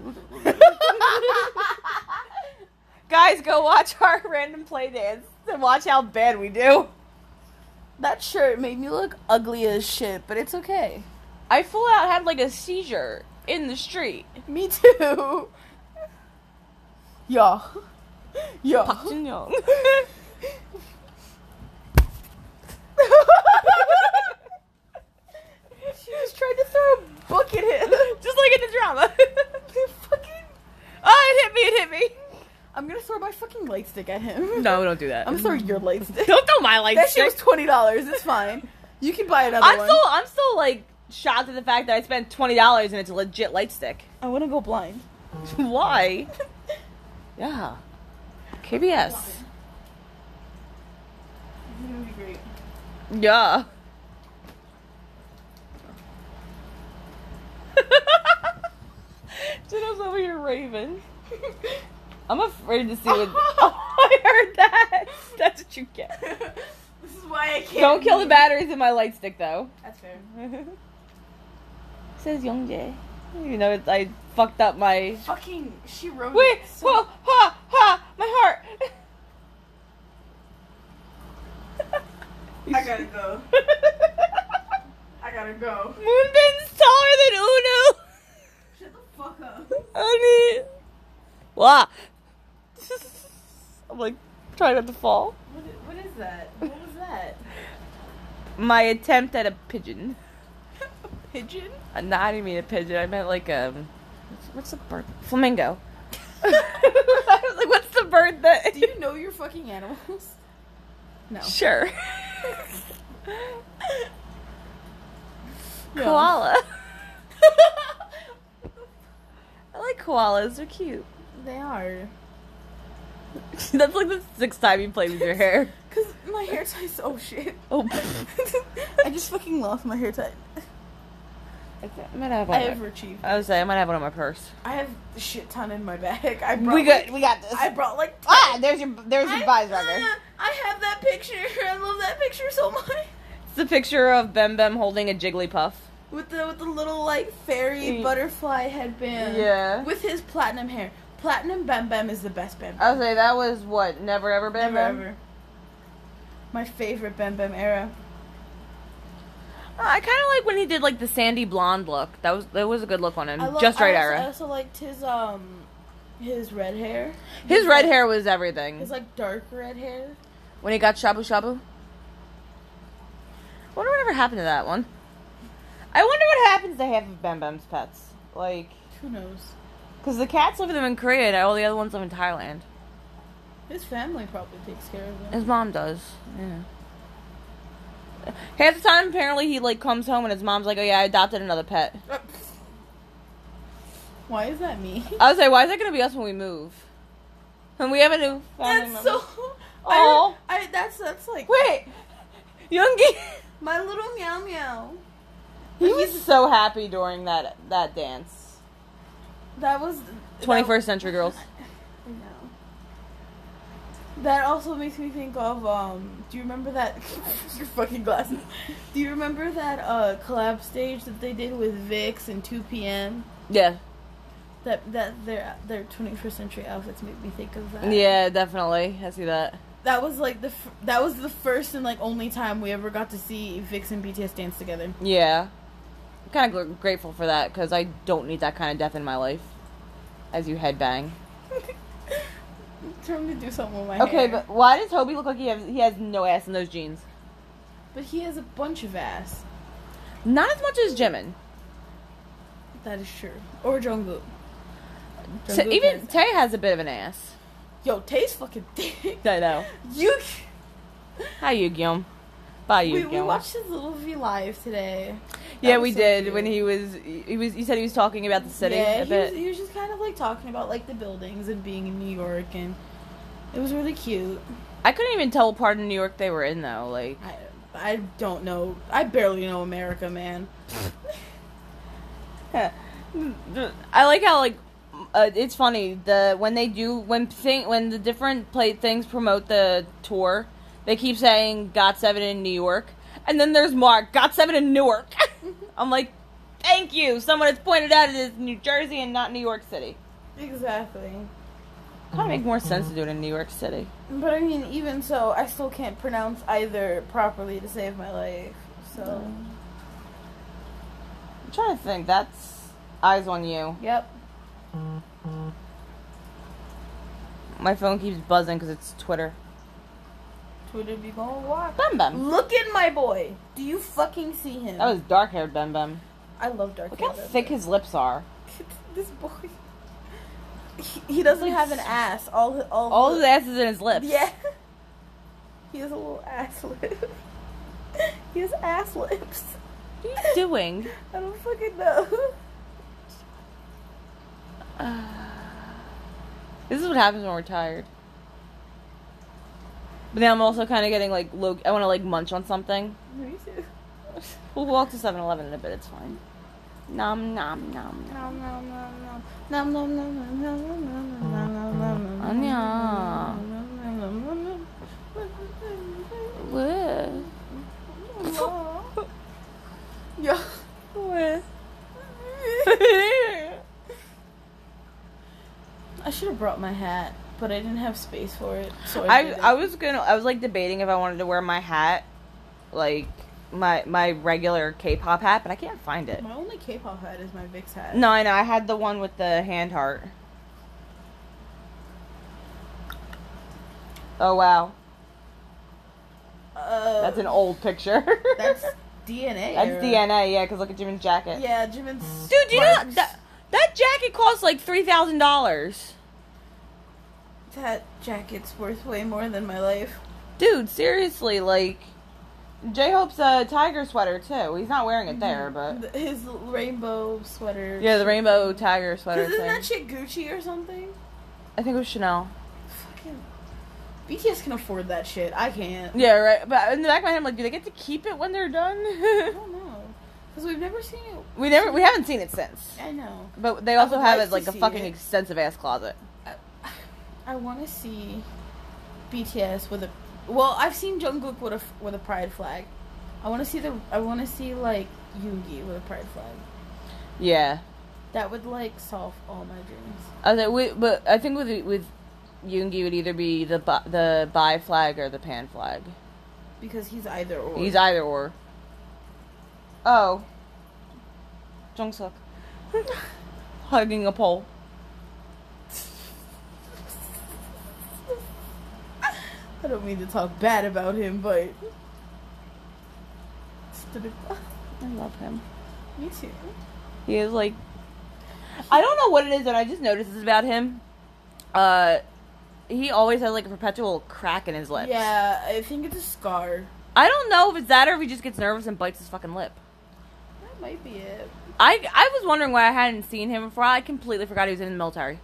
Guys, go watch our random play dance and watch how bad we do. That shirt made me look ugly as shit, but it's okay. I full out had like a seizure in the street. Me too. Yeah. Yeah. Park Jin Young. She was trying to throw a book at him. Just like in the drama. Fucking... Oh, it hit me, it hit me. I'm gonna throw my fucking light stick at him. No, don't do that. I'm gonna throw your light stick. Don't throw my light that stick. That shit was twenty dollars. It's fine. You can buy another I'm one. still, I'm still, like, shocked at the fact that I spent twenty dollars and it's a legit light stick. I wanna go blind. Why? Yeah. K B S. It's gonna be great. Yeah. Jenna's over here raving. I'm afraid to see what... Oh, I heard that. That's what you get. This is why I can't... Don't kill the batteries in my light stick, though. That's fair. It says Youngjae. You know, it's, I fucked up my... Fucking... She wrote Wait! it so... Whoa! Ha! Ha! My heart! I gotta go. I gotta go. Moonbin's taller than Uno! Shut the fuck up. Honey. Wow. I'm like, trying not to fall. What is, what is that? What was that? My attempt at a pigeon. A pigeon? Uh, no, I didn't mean a pigeon. I meant like, um, what's, what's the bird? Flamingo. I was like, what's the bird that... Do you know your fucking animals? No. Sure. Koala. I like koalas. They're cute. They are. That's like the sixth time you played with your hair. Cause my hair ties. Oh shit. Oh. I just fucking lost my hair tie. I might have one. I on have my, achieved. I was say I might have one on my purse. I have a shit ton in my bag. I brought We got like, we got this. I brought like ten. Ah, there's your there's your I, buys record. uh, I have that picture. I love that picture so much. It's the picture of Bem Bem holding a Jigglypuff. With the with the little like fairy Mm. butterfly headband. Yeah. With his platinum hair. Platinum Bem Bem is the best Bem Bem. I would say that was what Never Ever Bem Never Bem. ever. My favorite Bem Bem era. Uh, I kind of like when he did like the sandy blonde look. That was that was a good look on him. I love, Just right I also, era. I also liked his um his red hair. His red like, hair was everything. His like dark red hair. When he got shabu shabu. I wonder whatever happened to that one. I wonder what happens to half of Bem Bem's pets. Like, Who knows? because the cats live with him in Korea and all the other ones live in Thailand. His family probably takes care of him. His mom does. Yeah. Half the time, apparently, he like comes home and his mom's like, "Oh yeah, I adopted another pet." Why is that me? I was like, "Why is that gonna be us when we move? When we have a new family That's member?" so. Aw. I, I that's that's like Wait, Yoongi. my little meow meow. He was so happy during that that dance. That was twenty-first century girls. I know. That also makes me think of um. Do you remember that? Your fucking glasses. Do you remember that uh collab stage that they did with Vix and two P M? Yeah. That that their their twenty-first century outfits make me think of that. Yeah, definitely. I see that. That was like the f- that was the first and like only time we ever got to see Vix and B T S dance together. Yeah. I'm kind of gr- grateful for that because I don't need that kind of death in my life. As you headbang. Trying to do something with my Okay, hair. but why does Toby look like he has he has no ass in those jeans? But he has a bunch of ass. Not as much as Jimin. That is true. Or Jungkook. T- Jungkook even has- Tay has a bit of an ass. Yo, Tay's fucking thick. I know. You. Hi, Yu-Gi-Oh. Bye, you. We, we watched his little V live today. Yeah, That we was so did. cute. When he was, he was, he said he was talking about the city Yeah, a he bit. was, he was just kind of like talking about like the buildings and being in New York, and it was really cute. I couldn't even tell what part of New York they were in, though. Like, I, I don't know. I barely know America, man. I like how like uh, it's funny the when they do when thing when the different play things promote the tour, they keep saying Got Seven in New York, and then there's Mark Got Seven in Newark. I'm like, thank you, someone has pointed out it is New Jersey and not New York City. Exactly. Kind of make more sense to do it in New York City. But I mean, even so, I still can't pronounce either properly to save my life. So. I'm trying to think. That's Eyes on You. Yep. My phone keeps buzzing because it's Twitter. Twitter be going wild. Bem Bem. Look at my boy. Do you fucking see him? That was dark haired Bem Bem. I love dark Look hair. how thick his lips are. This boy. He, he doesn't have an ass. All all All the, his ass is in his lips. Yeah. He has a little ass lip. He has ass lips. What are you doing? I don't fucking know. Uh, this is what happens when we're tired. But then I'm also kind of getting like low. I want to like munch on something. Me too. We'll walk to seven eleven in a bit. It's fine. Nom nom nom nom. Nom nom nom nom. Nom nom nom nom nom nom nom nom nom nom. Anya. What? Yeah. What? I should have brought my hat, but I didn't have space for it. So I I didn't. I was gonna I was like debating if I wanted to wear my hat, like my my regular K-pop hat, but I can't find it. My only K-pop hat is my Vicks hat. No, I know. I had the one with the hand heart. Oh wow, Uh, that's an old picture. That's D N A. That's era. D N A, yeah. Because look at Jimin's jacket. Yeah, Jimin's. Dude, do you know sparks. that that jacket costs like three thousand dollars? That jacket's worth way more than my life. Dude, seriously, like J Hope's a tiger sweater too. He's not wearing it there, but His rainbow sweater. yeah, the rainbow tiger sweater Isn't thing. that shit Gucci or something? I think it was Chanel. Fucking B T S can afford that shit. I can't. Yeah, right. But in the back of my head, I'm like, do they get to keep it when they're done? I don't know. Because we've never seen it. we never, we haven't seen it since. I know. But they also would have like it like to a see fucking it. extensive ass closet. I, I want to see B T S with a. Well, I've seen Jungkook with a with a pride flag. I want to see the. I want to see like Yoongi with a pride flag. Yeah. That would like solve all my dreams. I was like, wait, but I think with with Yoongi would either be the bi- the bi flag or the pan flag. Because he's either or. He's either or. Oh. Jungkook. Hugging a pole. I don't mean to talk bad about him, but. I love him. Me too. He is like, I don't know what it is, and I just noticed this about him. Uh, he always has like a perpetual crack in his lips. Yeah, I think it's a scar. I don't know if it's that or if he just gets nervous and bites his fucking lip. That might be it. I I was wondering why I hadn't seen him before. I completely forgot he was in the military.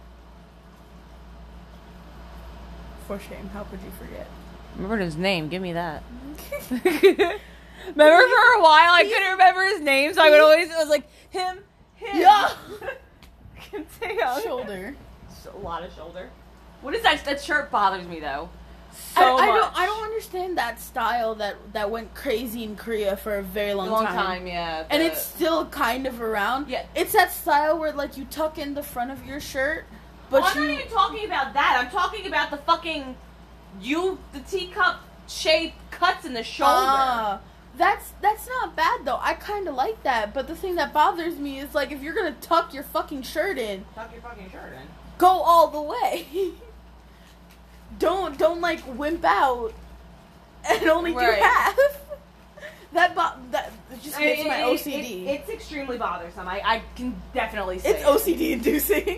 For shame. How could you forget? Remember his name? Give me that. Remember for a while I couldn't remember his name, so I would always it was like him, him. Yeah. Continue. Shoulder. A lot of shoulder. What is that? That shirt bothers me though. I, So I much. don't. I don't understand that style that that went crazy in Korea for a very long, long time. time, yeah. And the- it's still kind of around. Yeah. It's that style where like you tuck in the front of your shirt, but Oh, I'm you. not even talking about that. I'm talking about the fucking you, the teacup shaped cuts in the shoulder. Ah, that's that's not bad though. I kind of like that. But the thing that bothers me is like if you're gonna tuck your fucking shirt in, Tuck your fucking shirt in. go all the way. don't don't like wimp out and only Right. do half. That bo- that it just hits It- my it- O C D. it- it's extremely bothersome. I, I can definitely say It's it. O C D inducing.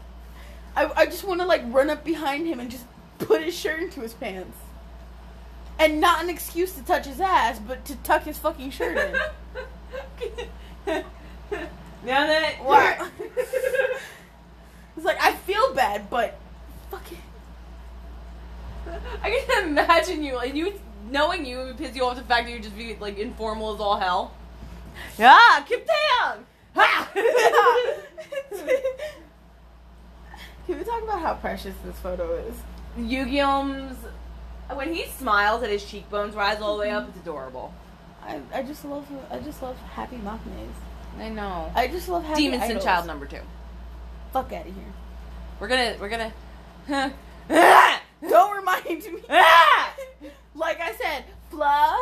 I I just want to like run up behind him and just put his shirt into his pants. And not an excuse to touch his ass, but to tuck his fucking shirt in. Now that What? It's like, I feel bad, but fucking... I can imagine you, like, you knowing you would piss you off the fact that you just be, like, informal as all hell. Yeah, keep down! Ha! Can we talk about how precious this photo is? Yugyum's, when he smiles and his cheekbones rise all the way up, it's adorable. I I just love I just love happy maknaes. I know. I just love happy Demon Sin idols. Child number two. Fuck out of here. We're gonna, we're gonna... Don't remind me. Like I said, fly.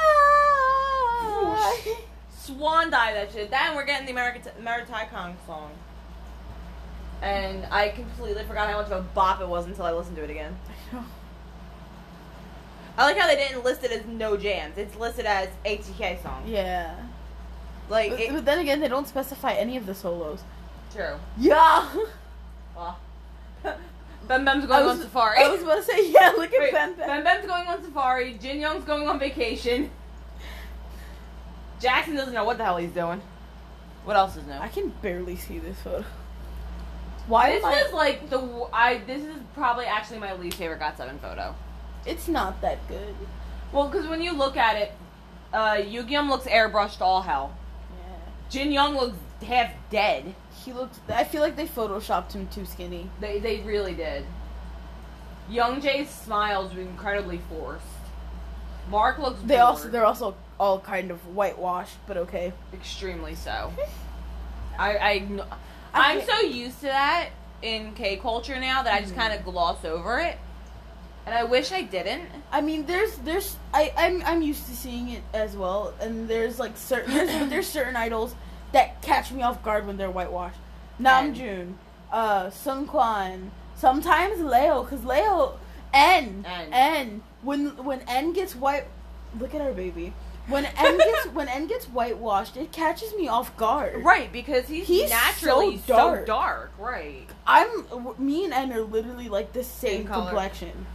Swan dive that shit. Then we're getting the American Ameritai Kong song. And I completely forgot how much of a bop it was until I listened to it again. I like how they didn't list it as no jams. It's listed as A T K song. Yeah. Like, But, it, but then again, they don't specify any of the solos. true. Yeah. Well, Bem Bem's I going was, on safari. I was about to say, yeah, look at Wait, Bem Bem. Bem Bem's going on safari. Jin Young's going on vacation. Jackson doesn't know what the hell he's doing. What else is new? I can barely see this photo. Why This am I... is like the I. This is probably actually my least favorite Got Seven photo. It's not that good. Well, because when you look at it, uh, Yugyum looks airbrushed all hell. Yeah. Jin Young looks half dead. He looks... I feel like they photoshopped him too skinny. They they really did. Young Jae's smiles were incredibly forced. Mark looks. They bored. also... They're also all kind of whitewashed, but okay. Extremely so. I I kn- I I'm can't- so used to that in K culture now that I just Mhm. kind of gloss over it, and I wish I didn't. I mean, there's, there's, I, I'm, I'm used to seeing it as well, and there's like certain, there's, but there's certain idols that catch me off guard when they're whitewashed. Namjoon, uh, Sun Quan, sometimes Leo, cause Leo, N, N. N, when, when N gets white, look at our baby. When N gets, when N gets whitewashed, it catches me off guard. Right, because he's, He's naturally so dark. so dark. Right. I'm, me and N are literally like the same, Same color. complexion.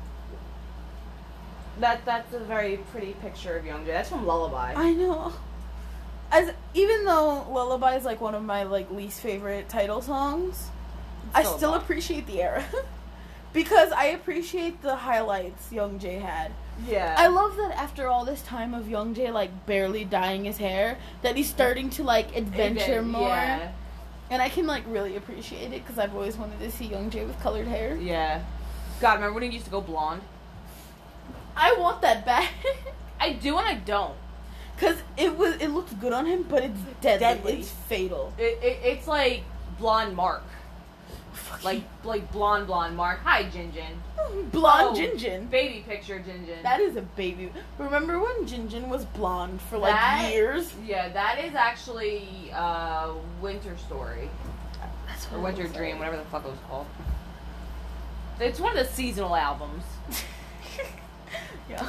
That that's a very pretty picture of Young Jae. That's from Lullaby. I know. As even though Lullaby is like one of my like least favorite title songs, I Still a still bop. appreciate the era because I appreciate the highlights Young Jae had. Yeah. I love that after all this time of Young Jae like barely dyeing his hair, that he's starting to like adventure Advent- more, Yeah. and I can like really appreciate it because I've always wanted to see Young Jae with colored hair. Yeah. God, remember when he used to go blonde? I want that back. I do and I don't. Cause it was, it looks good on him, but it's deadly. Deadly. It's fatal. It, it it's like blonde Mark. Like like blonde blonde Mark. Hi Jin Jin. blonde Oh, Jin Jin. Baby picture Jin Jin. That is a baby. Remember when Jin Jin was blonde for like That- years? Yeah, that is actually uh Winter Story. That's Or Winter Dream, whatever the fuck it was called. It's one of the seasonal albums. Yeah.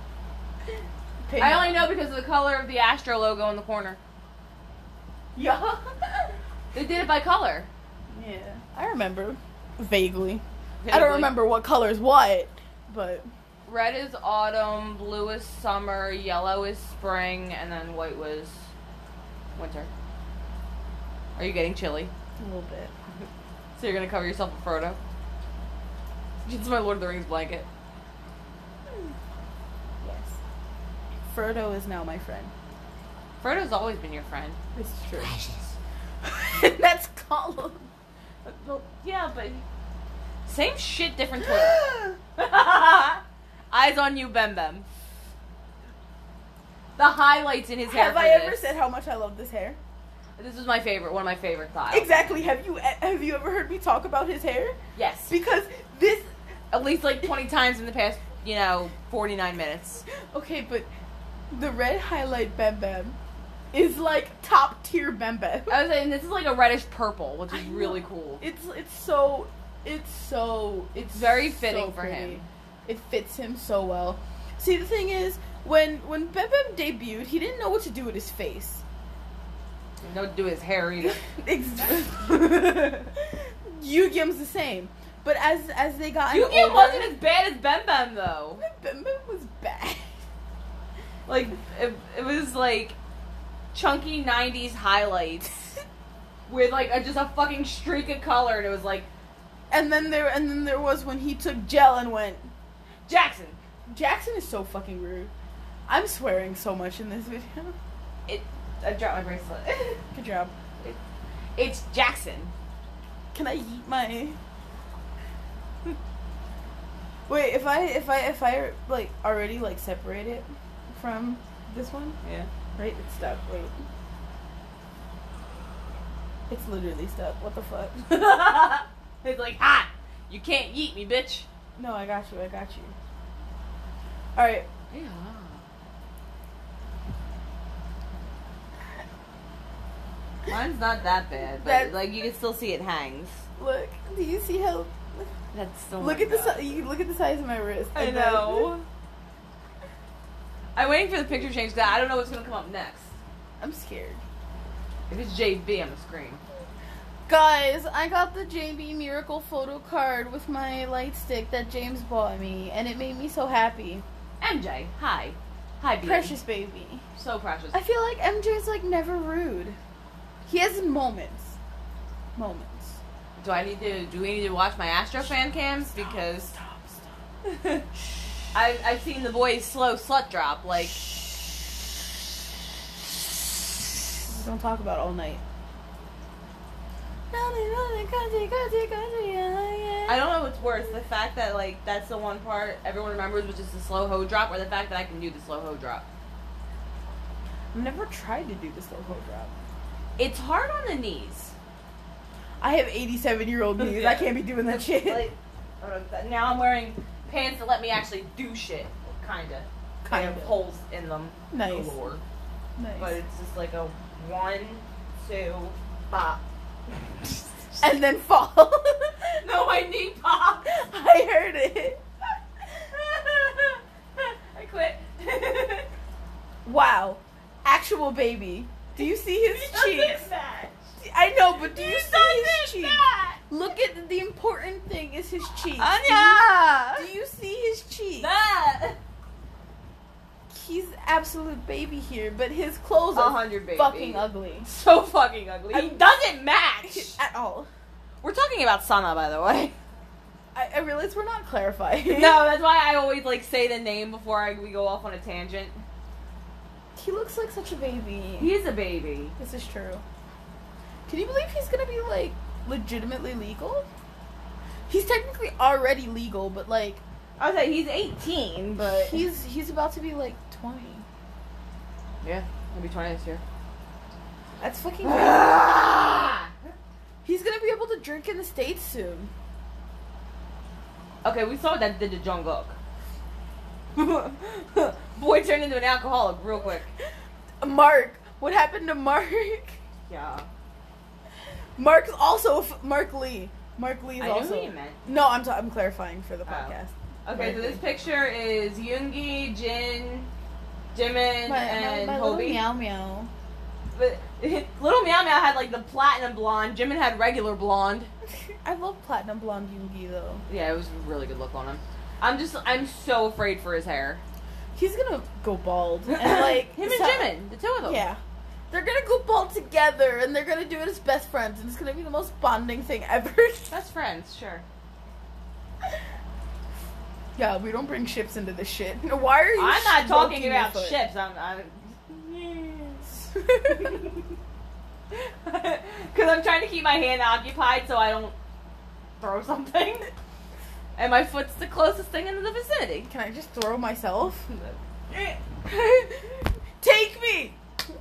I only know because of the color of the Astro logo in the corner. Yeah. They did it by color. Yeah. I remember vaguely. I Vaguely. don't remember what color is what, but Red is autumn, blue is summer, yellow is spring, and then white was winter. Are you getting chilly? a little bit. So you're gonna cover yourself with Frodo? It's my Lord of the Rings blanket. Yes. Frodo is now my friend. Frodo's always been your friend. It's true. That's Gollum. Well, yeah, but same shit, different Twitter. Eyes on you, Bem Bem. The highlights in his hair. Have for I ever this. said how much I love this hair? This is my favorite, one of my favorite styles. Exactly. Have you have you ever heard me talk about his hair? Yes. Because this. At least like twenty times in the past, you know, forty-nine minutes. Okay, but the red highlight Bem Bem is like top tier Bem Bem. I was saying this is like a reddish purple, which is I know. really cool. It's it's so it's so it's very fitting so for pretty. him. It fits him so well. See, the thing is, when when Bem Bem debuted, he didn't know what to do with his face. No, do his hair either. Yugyum's the same, but as as they got Yu-Gi older, wasn't as bad as Bem Bem though. Bem Bem was bad. Like, it, it was like chunky nineties highlights with like a, just a fucking streak of color, and it was like, And then there, and then there was when he took gel and went. Jackson. Jackson is so fucking rude. I'm swearing so much in this video. It. I dropped my bracelet. Good job. It, it's Jackson. Can I eat my? Wait, if I if I if I like already like separate it from this one, Yeah. right? It's stuck. Wait. It's literally stuck. What the fuck? It's like hot. You can't eat me, bitch. No, I got you. I got you. All right. Yeah. Mine's not that bad, but That- like you can still see it hangs. Look. Do you see how? That's still. Look my at the God. si- you look at the size of my wrist. I And then- know. I'm waiting for the picture change because I don't know what's gonna come up next. I'm scared. If it's J B, I'm gonna scream. Guys, I got the J B Miracle photo card with my light stick that James bought me, and it made me so happy. M J, hi, hi, B. Precious baby. so precious. I feel like M J's like never rude. He has moments. Moments. Do I need to? Do we need to watch my Astro fan cams Stop, because Stop, stop. I've I've seen the boys slow slut drop like. Don't talk about all night. I don't know what's worse, the fact that like that's the one part everyone remembers, which is the slow ho drop, or the fact that I can do the slow ho drop. I've never tried to do the slow ho drop. It's hard on the knees. I have eighty-seven year old knees. I can't be doing that shit. Like, uh, now I'm wearing pants that let me actually do shit, kinda. They Kinda. have holes in them. Nice. Galore. Nice. But it's just like a one, two, pop. And then fall. No, my knee popped. I heard it. I quit. Wow. Actual baby. Do you see his cheeks? Match. I know, but do you see his Doesn't cheeks? match. Look at the important thing is his cheeks. Anya. Do you see his cheeks? That. He's absolute baby here, but his clothes A are hundred baby. fucking ugly. So fucking ugly. He I'm- doesn't match. At all. We're talking about Sana, by the way. I, I realize we're not clarifying. No, that's why I always like say the name before I, we go off on a tangent. He looks like such a baby. He is a baby. This is true. Can you believe he's gonna be like legitimately legal? He's technically already legal, but like I was like, he's eighteen, but he's he's about to be like twenty. yeah, he'll be twenty this year. That's fucking crazy. He's gonna be able to drink in the States soon. Okay, we saw what that did to Jungkook. Boy turned into an alcoholic real quick. Mark, what happened to Mark? Yeah. Mark's also f- Mark Lee. Mark Lee is I knew also. who you meant. No, I'm t- I'm clarifying for the Oh. podcast. Okay, so this picture is Yoongi, Jin, Jimin, My, and my, my little Hobie. meow meow. But Little Meow Meow had like the platinum blonde. Jimin had regular blonde. I love platinum blonde Yoongi though. Yeah, it was a really good look on him. I'm just, I'm so afraid for his hair. He's gonna go bald and like Him and so- Jimin, the two of them. Yeah. They're gonna go bald together and they're gonna do it as best friends and it's gonna be the most bonding thing ever. Best friends, sure. Yeah, we don't bring ships into this shit. Why are you I'm not talking stroking your about foot? ships. I'm, I'm because I'm trying to keep my hand occupied so I don't throw something. And my foot's the closest thing in the vicinity. Can I just throw myself? Take me!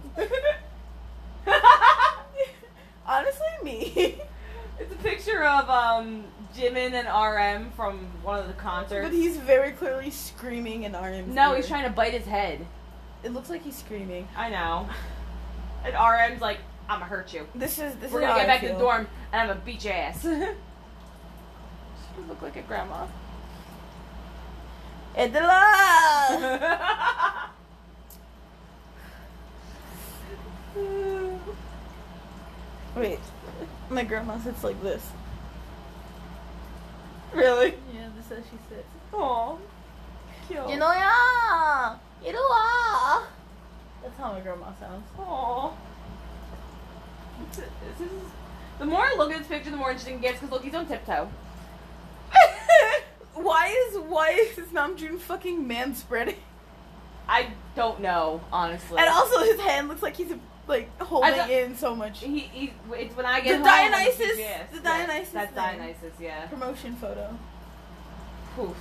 Honestly, me. It's a picture of um Jimin and R M from one of the concerts. But he's very clearly screaming in R M's No, ear. he's trying to bite his head. It looks like he's screaming. I know. And R M's like, I'ma hurt you. This is this We're is gonna how get I back to feel. the dorm and I'm gonna beat your ass. She look like a grandma. Edela! Wait, my grandma sits like this. Really? Yeah, this is how she sits. Aw. cute. You know, yeah. You know, ah. That's how my grandma sounds. Aww. This is, the more I look at this picture, the more interesting it gets, because look, he's on tiptoe. Why is why is Namjoon fucking man spreading? I don't know, honestly. And also his hand looks like he's like holding don't- in so much. He, he, it's when I get The home. Dionysus- Yes, the yes, Dionysus That's thing. Dionysus, yeah. Promotion photo. Oof.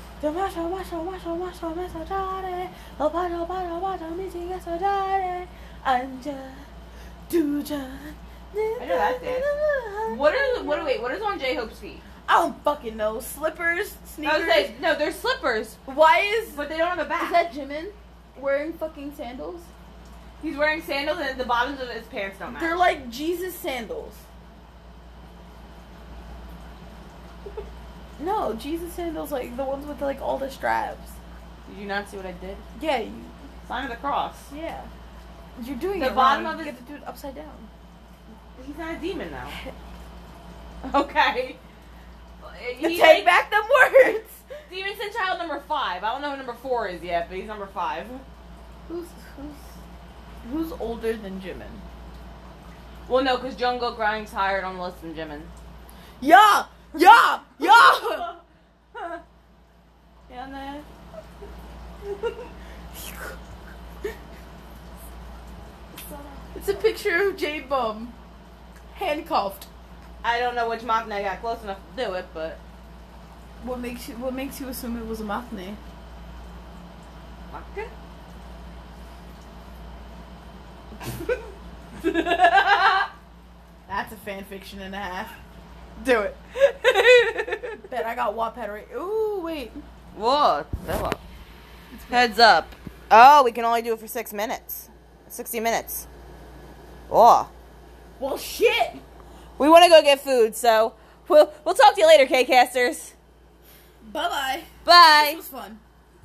I know that dance. What are, what, wait, what is on J-Hope's feet? I don't fucking know. Slippers, I sneakers. was saying, no, they're slippers, Why is but they don't have a back. is that Jimin wearing fucking sandals? He's wearing sandals and the bottoms of his pants don't match. They're like Jesus sandals. No, Jesus sandals, like the ones with like all the straps. Did you not see what I did? Yeah, you, Sign of the cross. yeah. You're doing The it bottom wrong. of You his- get to do it upside down. He's not a demon now. Okay. He Take ain't- back them words. Demon Sin Child number five. I don't know who number four is yet, but he's number five. Who's who's who's older than Jimin? Well, no, because Jungkook ranks higher on the list than Jimin. Yeah, yeah, yeah. Yeah, no. It's a picture of J Bum handcuffed. I don't know which Machne got close enough to do it, but What makes you What makes you assume it was a Machne? okay. That's a fan fiction and a half. Do it. Bet I got Wattpad right. Ooh, wait. Whoa, Philip. Heads up. Oh, we can only do it for six minutes. Sixty minutes. Oh. Well, shit. We want to go get food, so we'll we'll talk to you later, K-Casters. Bye bye. Bye. This was fun.